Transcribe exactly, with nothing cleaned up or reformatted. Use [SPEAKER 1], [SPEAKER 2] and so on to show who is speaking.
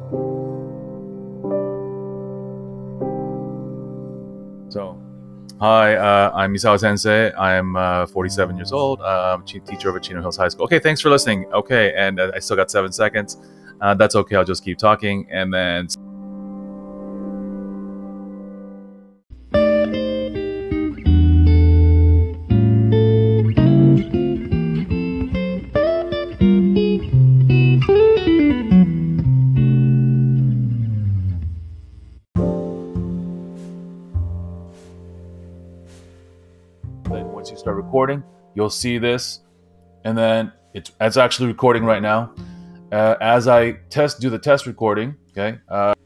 [SPEAKER 1] So, hi, uh, I'm Misawa Sensei. I'm uh, forty-seven years old. Uh, I'm chief teacher over at Chino Hills High School. Okay, thanks for listening. Okay, and uh, I still got seven seconds. Uh, that's okay. I'll just keep talking, and then. Then once you start recording, you'll see this, and then it's it's actually recording right now. Uh, as I test do the test recording, okay. Uh,